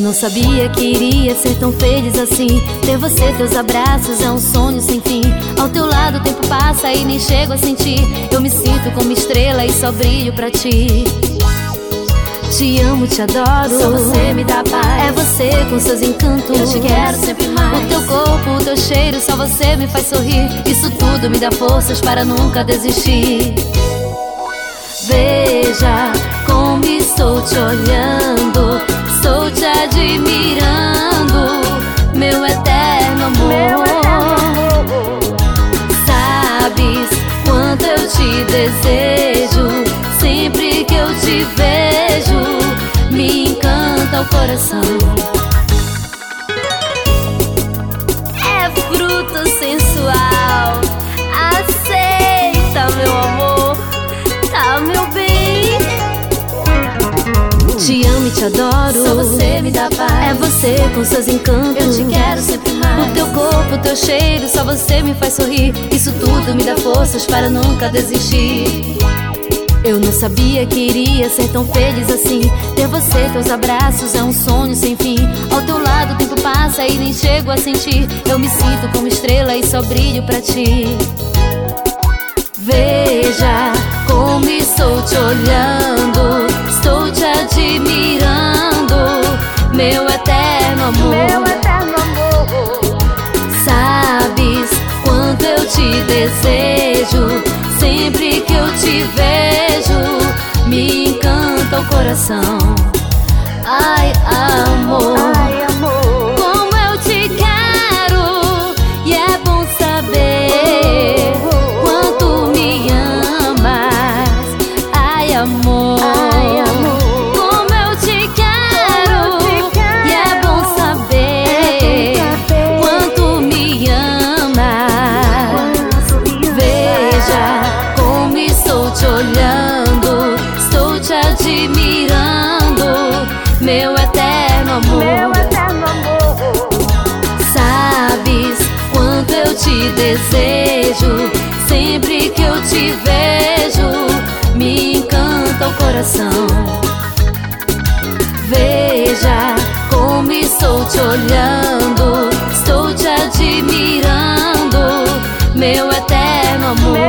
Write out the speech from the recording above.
não sabia que iria ser tão feliz assim. Ter você, teus abraços, é um sonho sem fim. Ao teu lado o tempo passa e nem chego a sentir. Eu me sinto como estrela e só brilho pra ti. Te amo, te adoro, só você me dá paz. É você com seus encantos, eu te quero sempre mais. O teu corpo, o teu cheiro, só você me faz sorrir. Isso tudo me dá forças para nunca desistir. Veja como estou te olhando, estou te admirando, meu eterno amor. Sabes quanto eu te desejo, sempre que eu te vejo, me encanta o coração. É fruto sensual, aceita meu amor, tá meu bem. Te amo e te adoro, só você me dá paz. É você com seus encantos, eu te quero sempre mais. O teu corpo, o teu cheiro, só você me faz sorrir. Isso tudo me dá forças para nunca desistir. Eu não sabia que iria ser tão feliz assim. Ter você, teus abraços, é um sonho sem fim. Ao teu lado o tempo passa e nem chego a sentir. Eu me sinto como estrela e só brilho pra ti. Veja como estou te olhando, estou te admirando, meu eterno amor. Sabes quanto eu te desejo, sempre que eu te vejo, me encanta o coração. Ai, amor, como eu te quero, e é bom saber quanto me amas. Ai, amor, como eu te quero, e é bom saber quanto me amas. Veja como estou te olhando, estou te admirando, meu eterno amor. Sabes quanto eu te desejo, sempre que eu te vejo, me encanta o coração. Veja como estou te olhando, estou te admirando, meu eterno amor.